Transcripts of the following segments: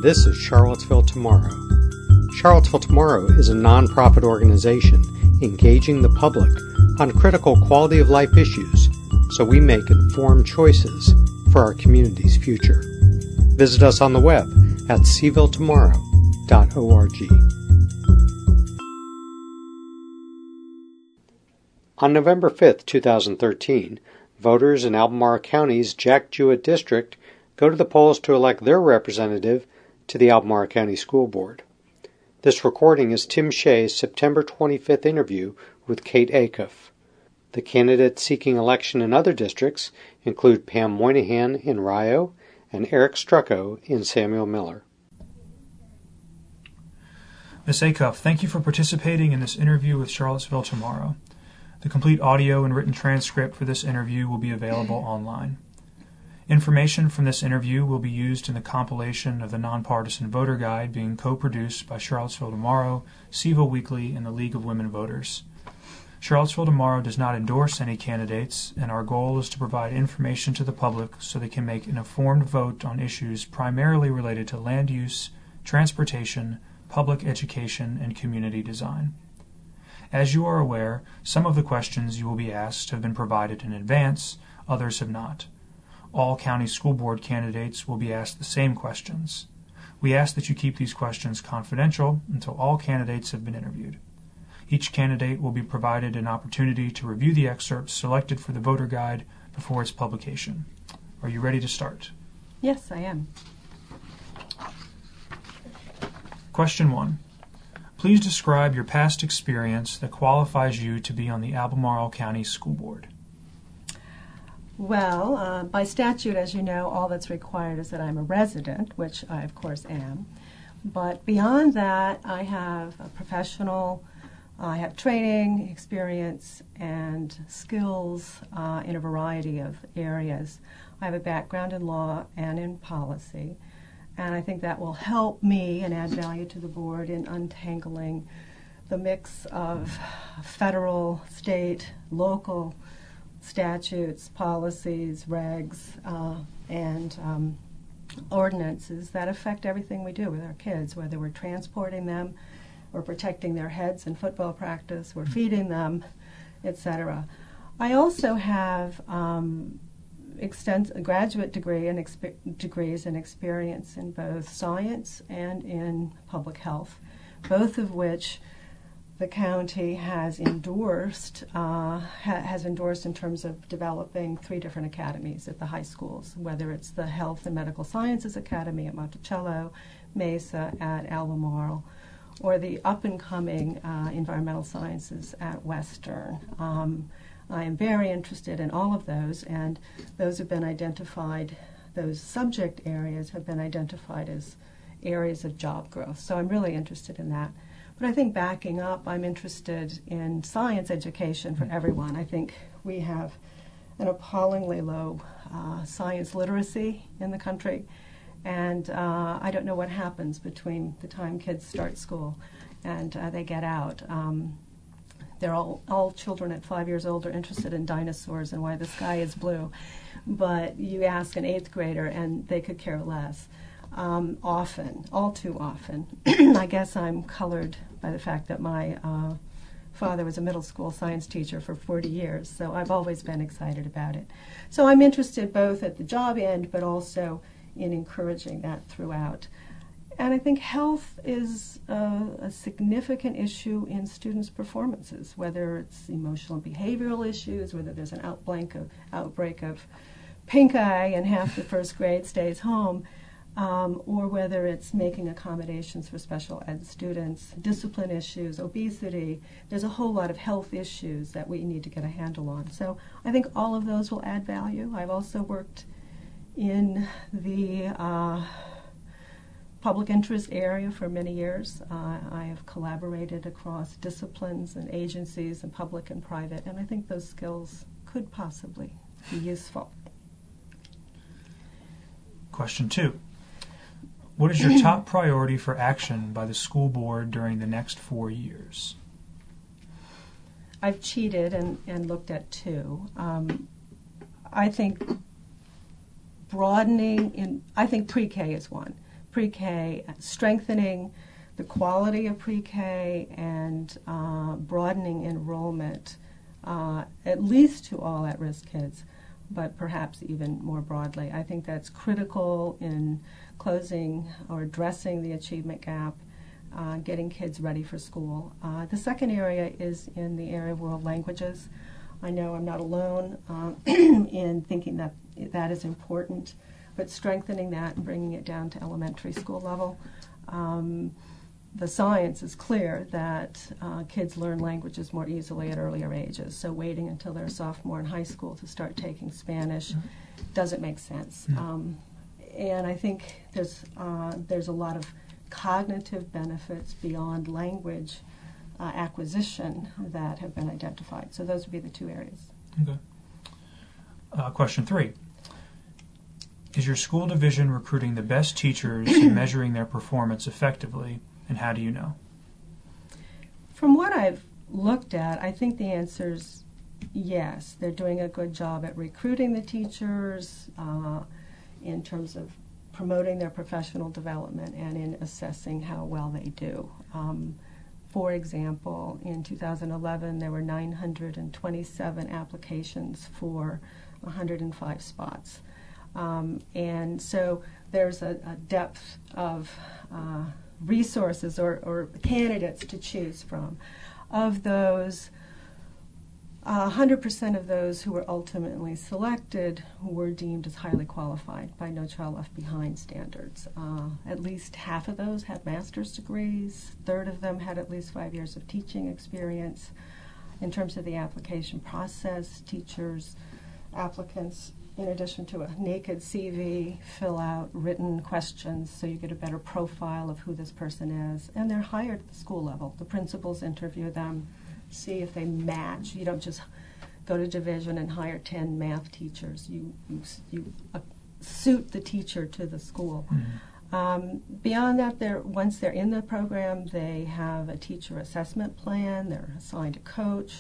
This is Charlottesville Tomorrow. Charlottesville Tomorrow is a nonprofit organization engaging the public on critical quality of life issues so we make informed choices for our community's future. Visit us on the web at cvilletomorrow.org. On November 5, 2013, voters in Albemarle County's Jack Jewett District go to the polls to elect their representative to the Albemarle County School Board. This recording is Tim Shea's September 25th interview with Kate Acuff. The candidates seeking election in other districts include Pam Moynihan in Rio and Eric Strucco in Samuel Miller. Ms. Acuff, thank you for participating in this interview with Charlottesville Tomorrow. The complete audio and written transcript for this interview will be available online. Information from this interview will be used in the compilation of the Nonpartisan Voter Guide being co-produced by Charlottesville Tomorrow, CVille Weekly, and the League of Women Voters. Charlottesville Tomorrow does not endorse any candidates, and our goal is to provide information to the public so they can make an informed vote on issues primarily related to land use, transportation, public education, and community design. As you are aware, some of the questions you will be asked have been provided in advance, others have not. All county school board candidates will be asked the same questions. We ask that you keep these questions confidential until all candidates have been interviewed. Each candidate will be provided an opportunity to review the excerpts selected for the voter guide before its publication. Are you ready to start? Yes, I am. Question 1. Please describe your past experience that qualifies you to be on the Albemarle County School Board. Well, by statute, as you know, all that's required is that I'm a resident, which I, of course, am. But beyond that, I have a professional, I have training, experience, and skills in a variety of areas. I have a background in law and in policy. And I think that will help me and add value to the board in untangling the mix of federal, state, local statutes, policies, regs, and ordinances that affect everything we do with our kids, whether we're transporting them, we're protecting their heads in football practice, we're feeding them, etc. I also have a graduate degree and degrees and experience in both science and in public health, both of which the county has endorsed in terms of developing 3 different academies at the high schools, whether it's the Health and Medical Sciences Academy at Monticello, Mesa at Albemarle, or the up-and-coming Environmental Sciences at Western. I am very interested in all of those, and those have been identified, those subject areas have been identified as areas of job growth. So I'm really interested in that. But I think backing up, I'm interested in science education for everyone. I think we have an appallingly low science literacy in the country, and I don't know what happens between the time kids start school and they get out. They're all children at 5 years old are interested in dinosaurs and why the sky is blue. But you ask an 8th grader and they could care less. Often, all too often. I guess I'm colored by the fact that my father was a middle school science teacher for 40 years, so I've always been excited about it. So I'm interested both at the job end but also in encouraging that throughout. And I think health is a significant issue in students' performances, whether it's emotional and behavioral issues, whether there's an outbreak of pink eye and half the first grade stays home, or whether it's making accommodations for special ed students, discipline issues, obesity. There's a whole lot of health issues that we need to get a handle on. So I think all of those will add value. I've also worked in the public interest area for many years. I have collaborated across disciplines and agencies and public and private, and I think those skills could possibly be useful. Question 2. What is your top priority for action by the school board during the next 4 years? I've cheated and looked at 2. I think broadening I think pre-K is one. pre-K, strengthening the quality of pre-K and broadening enrollment, at least to all at-risk kids, but perhaps even more broadly. I think that's critical in closing or addressing the achievement gap, getting kids ready for school. The second area is in the area of world languages. I know I'm not alone in thinking that that is important, but strengthening that and bringing it down to elementary school level. The science is clear that kids learn languages more easily at earlier ages, so waiting until they're a sophomore in high school to start taking Spanish doesn't make sense. And I think there's a lot of cognitive benefits beyond language acquisition that have been identified. So those would be the two areas. Okay. Question 3. Is your school division recruiting the best teachers and measuring their performance effectively, and how do you know? From what I've looked at, I think the answer is yes. They're doing a good job at recruiting the teachers in terms of promoting their professional development and in assessing how well they do. For example, in 2011, there were 927 applications for 105 spots. And so there's a depth of resources or candidates to choose from. Of those, 100% of those who were ultimately selected were deemed as highly qualified by No Child Left Behind standards. At least half of those had master's degrees. A third of them had at least 5 years of teaching experience. In terms of the application process, applicants, in addition to a naked CV, fill out written questions so you get a better profile of who this person is. And they're hired at the school level. The principals interview them, see if they match. You don't just go to division and hire 10 math teachers. You suit the teacher to the school. Beyond that, once they're in the program, they have a teacher assessment plan. They're assigned a coach.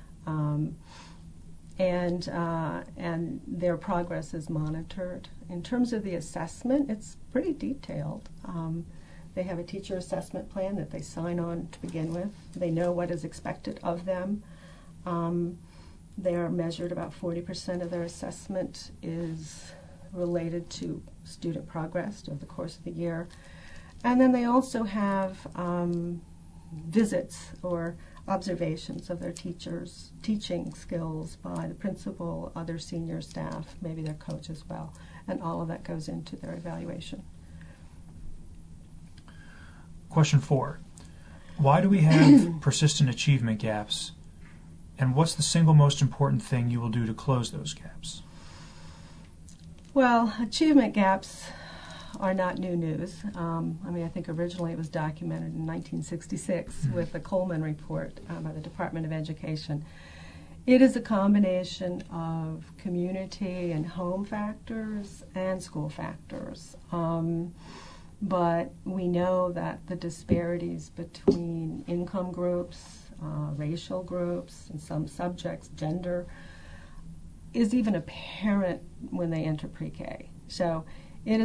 And their progress is monitored. In terms of the assessment, it's pretty detailed. They have a teacher assessment plan that they sign on to begin with. They know what is expected of them. They are measured. About 40% of their assessment is related to student progress over the course of the year. And then they also have visits or observations of their teachers' teaching skills by the principal, other senior staff, maybe their coach as well, and all of that goes into their evaluation. Question 4. Why do we have persistent achievement gaps, and what's the single most important thing you will do to close those gaps? Well, achievement gaps are not new news. I think originally it was documented in 1966 with the Coleman Report by the Department of Education. It is a combination of community and home factors and school factors. But we know that the disparities between income groups, racial groups, and some subjects, gender, is even apparent when they enter pre-K. So it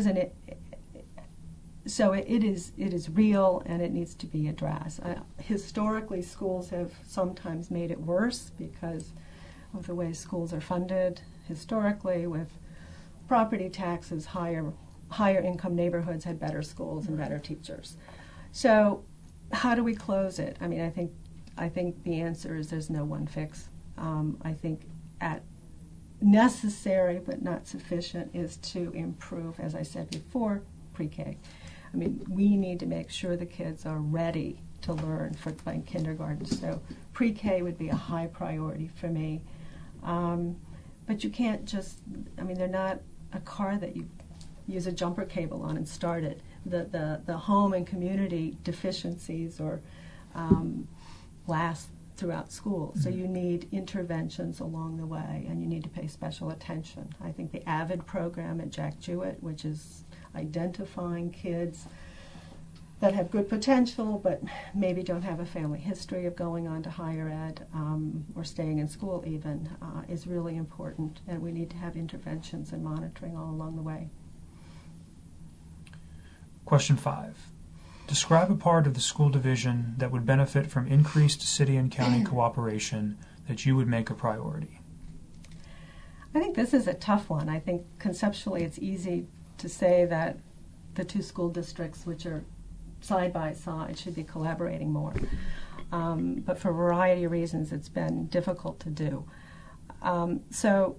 is real, and it needs to be addressed. Historically, schools have sometimes made it worse because of the way schools are funded. Historically, with property taxes, higher income neighborhoods had better schools and better teachers. So, how do we close it? I think the answer is there's no one fix. I think necessary but not sufficient is to improve, as I said before, pre-K. We need to make sure the kids are ready to learn for kindergarten. So pre-K would be a high priority for me. But you can't just, they're not a car that you use a jumper cable on and start it. The home and community deficiencies or last throughout school. So you need interventions along the way, and you need to pay special attention. I think the AVID program at Jack Jewett, which is identifying kids that have good potential but maybe don't have a family history of going on to higher ed or staying in school even, is really important, and we need to have interventions and monitoring all along the way. Question 5. Describe a part of the school division that would benefit from increased city and county cooperation that you would make a priority. I think this is a tough one. I think conceptually it's easy to say that the two school districts, which are side by side, should be collaborating more. But for a variety of reasons, it's been difficult to do. So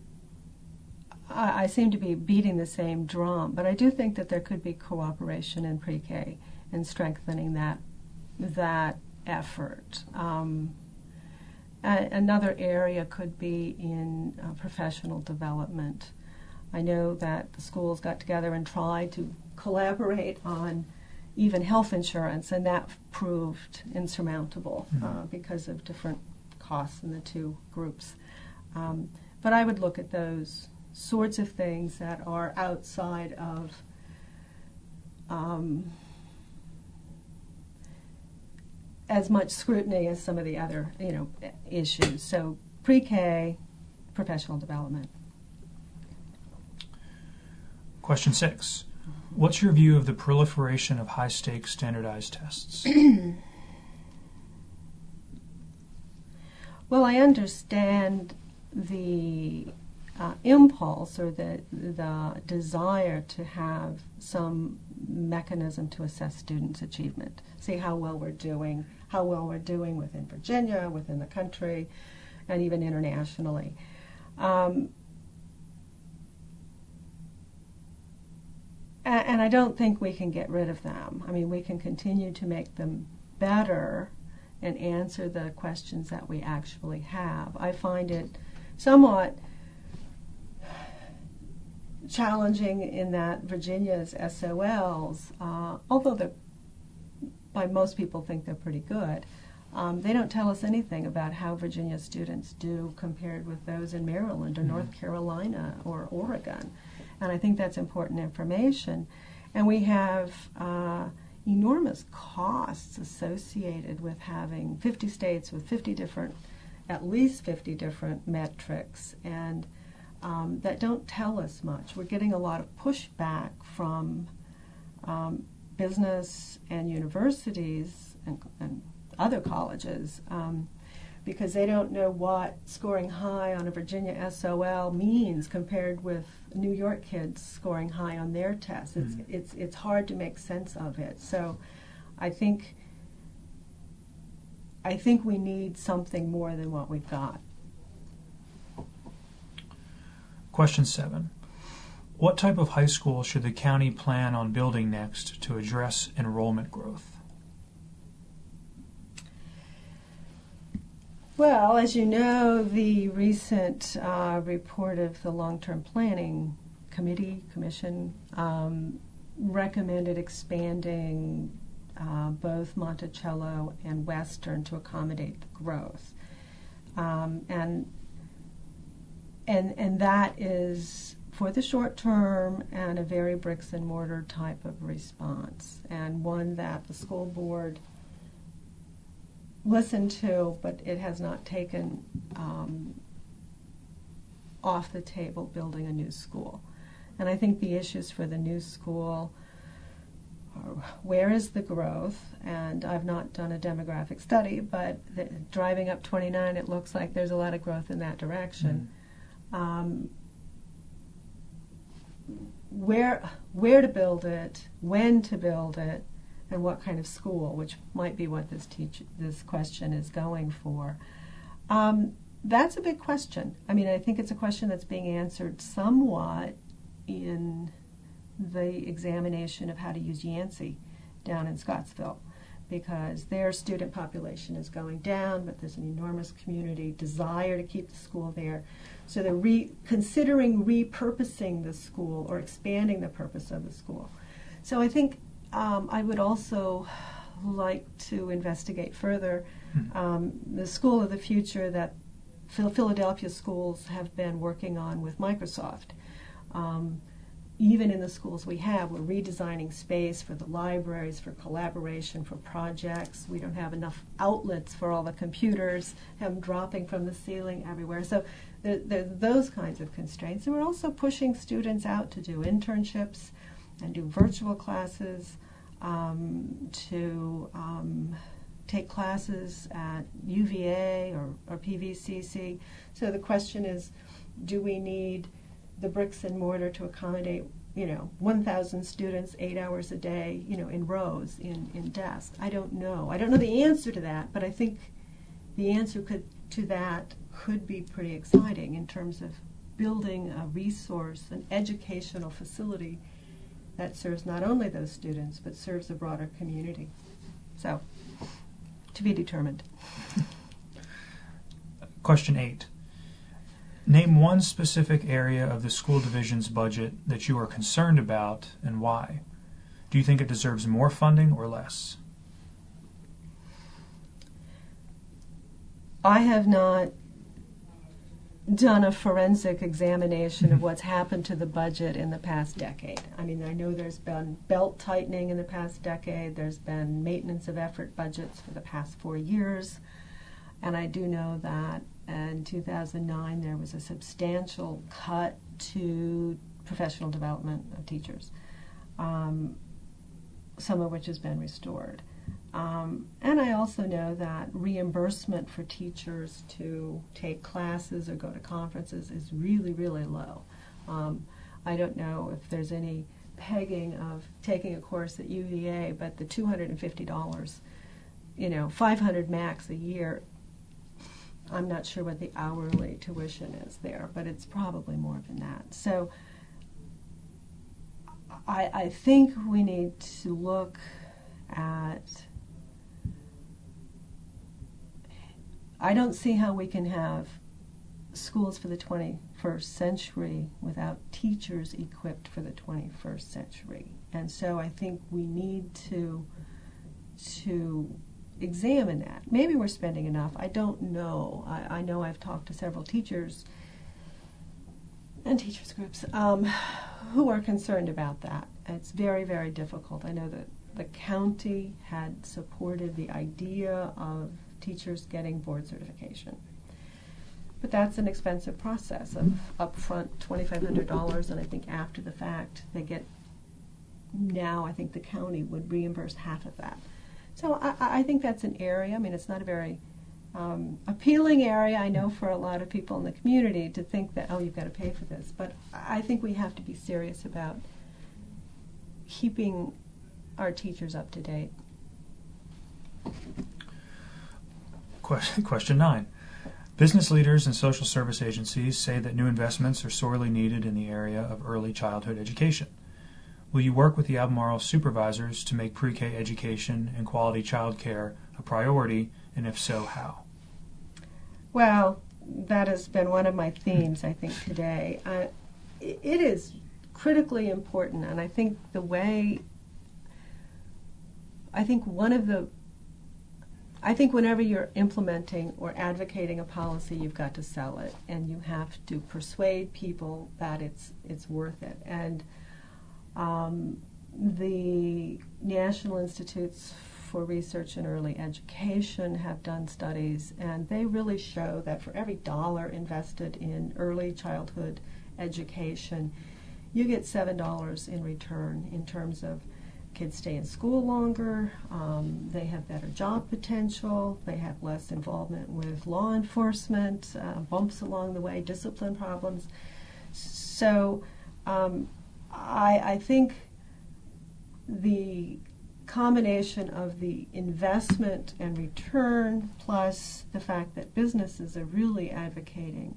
I seem to be beating the same drum, but I do think that there could be cooperation in pre-K and strengthening that effort. Another area could be in professional development. I know that the schools got together and tried to collaborate on even health insurance, and that proved insurmountable because of different costs in the two groups. But I would look at those sorts of things that are outside of as much scrutiny as some of the other, issues. So pre-K, professional development. Question 6. What's your view of the proliferation of high-stakes standardized tests? Well, I understand the impulse or the desire to have some mechanism to assess students' achievement, see how well we're doing within Virginia, within the country, and even internationally. And I don't think we can get rid of them. I mean, we can continue to make them better and answer the questions that we actually have. I find it somewhat challenging in that Virginia's SOLs, although by most people think they're pretty good, they don't tell us anything about how Virginia students do compared with those in Maryland or North Carolina or Oregon. And I think that's important information. And we have enormous costs associated with having 50 states with at least 50 different metrics, and that don't tell us much. We're getting a lot of pushback from business and universities and other colleges because they don't know what scoring high on a Virginia SOL means compared with New York kids scoring high on their tests. It's hard to make sense of it. So I think we need something more than what we've got. Question 7. What type of high school should the county plan on building next to address enrollment growth? Well, as you know, the recent report of the Long-Term Planning Commission recommended expanding both Monticello and Western to accommodate the growth. And that is for the short term and a very bricks and mortar type of response, and one that the school board listened to, but it has not taken off the table building a new school. And I think the issues for the new school are where is the growth, and I've not done a demographic study, but driving up 29, it looks like there's a lot of growth in that direction. Where to build it, when to build it, and what kind of school, which might be what this question is going for. That's a big question. I mean, I think it's a question that's being answered somewhat in the examination of how to use Yancey down in Scottsville, because their student population is going down, but there's an enormous community desire to keep the school there. So they're considering repurposing the school or expanding the purpose of the school. So I think I would also like to investigate further the school of the future that Philadelphia schools have been working on with Microsoft. Even in the schools we have, we're redesigning space for the libraries, for collaboration, for projects. We don't have enough outlets for all the computers, have them dropping from the ceiling everywhere. So there are those kinds of constraints. And we're also pushing students out to do internships and do virtual classes, to take classes at UVA or PVCC. So the question is, do we need the bricks and mortar to accommodate 1,000 students 8 hours a day, in rows, in desks? I don't know. I don't know the answer to that, but I think the answer to that could be pretty exciting in terms of building a resource, an educational facility that serves not only those students, but serves a broader community. So, to be determined. Question 8. Name one specific area of the school division's budget that you are concerned about and why. Do you think it deserves more funding or less? I have not done a forensic examination of what's happened to the budget in the past decade. I mean, I know there's been belt tightening in the past decade. There's been maintenance of effort budgets for the past 4 years. And I do know that in 2009 there was a substantial cut to professional development of teachers, some of which has been restored. And I also know that reimbursement for teachers to take classes or go to conferences is really, really low. I don't know if there's any pegging of taking a course at UVA, but the $250, 500 max a year, I'm not sure what the hourly tuition is there, but it's probably more than that. So I think we need to look at, I don't see how we can have schools for the 21st century without teachers equipped for the 21st century. And so I think we need to examine that. Maybe we're spending enough. I don't know. I know I've talked to several teachers and teachers groups who are concerned about that. It's very, very difficult. I know that the county had supported the idea of teachers getting board certification. But that's an expensive process of upfront $2,500, and I think after the fact they get, now I think the county would reimburse half of that. So I think that's an area, I mean, it's not a very appealing area, I know, for a lot of people in the community to think that, oh, you've got to pay for this. But I think we have to be serious about keeping our teachers up to date. Question 9. Business leaders and social service agencies say that new investments are sorely needed in the area of early childhood education. Will you work with the Albemarle supervisors to make pre-K education and quality child care a priority, and if so, how? Well, that has been one of my themes, I think, today. It is critically important, and I think whenever you're implementing or advocating a policy, you've got to sell it, and you have to persuade people that it's worth it. And the National Institutes for Research in Early Education have done studies, and they really show that for every dollar invested in early childhood education, you get $7 in return in terms of kids stay in school longer, they have better job potential, they have less involvement with law enforcement, bumps along the way, discipline problems. So I think the combination of the investment and return plus the fact that businesses are really advocating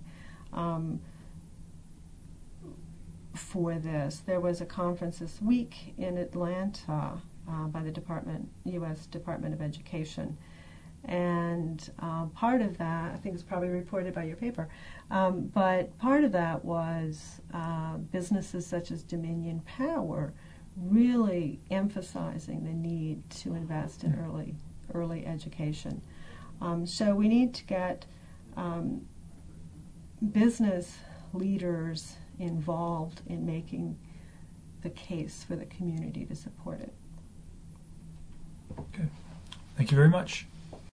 for this. There was a conference this week in Atlanta by the U.S. Department of Education, and part of that, I think it's probably reported by your paper, but part of that was businesses such as Dominion Power really emphasizing the need to invest in early education. So we need to get business leaders involved in making the case for the community to support it. Okay. Thank you very much.